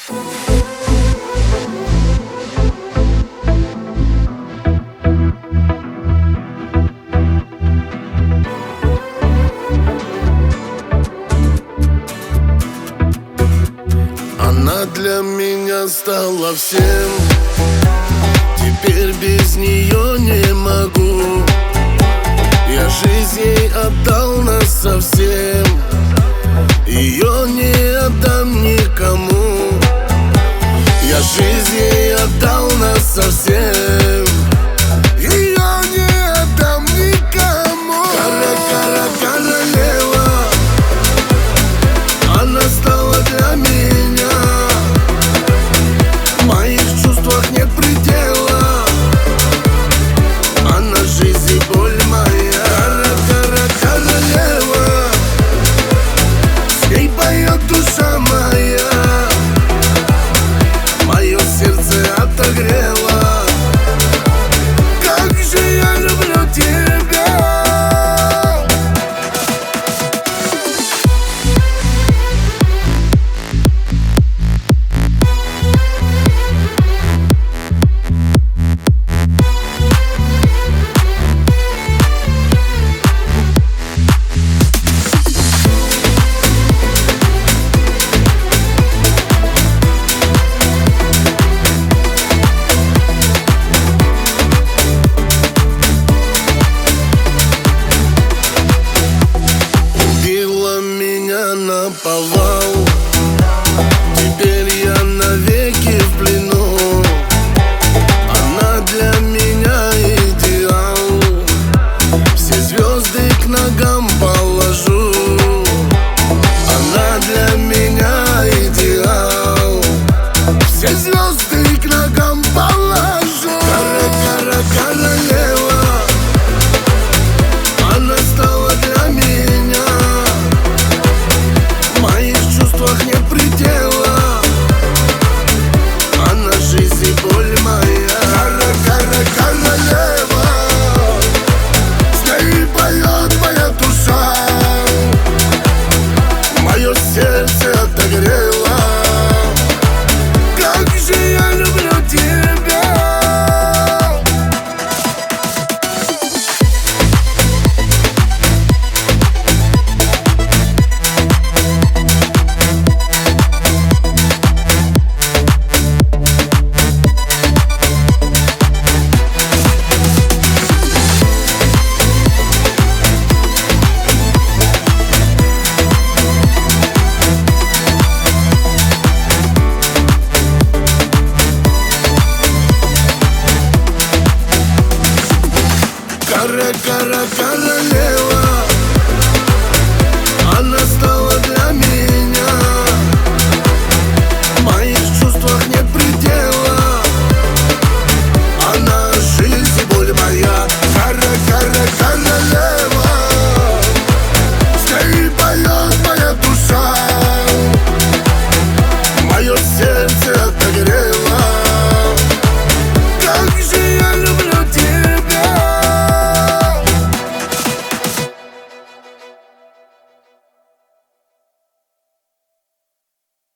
Она для меня стала всем, теперь без нее не могу. Я жизнь ей отдал насовсем, ее не отдам никому. Я жизнь ей отдал насовсем, ее не отдам никому. Королева, она стала для меня. В моих чувствах нет предела, она жизнь и боль моя. Королева, с ней поет душа моя, мое сердце отогрела. Как же я люблю тебя. Наповал, теперь я навеки в плену. Она для меня идеал, все звезды к ногам положу. Она для меня идеал, все звезды к ногам положу. Королева, она стала для меня. В моих чувствах нет предела, она жизнь и боль моя. Королева, с ней поет моя душа, мое сердце отогрела. Как же я люблю тебя. Королева.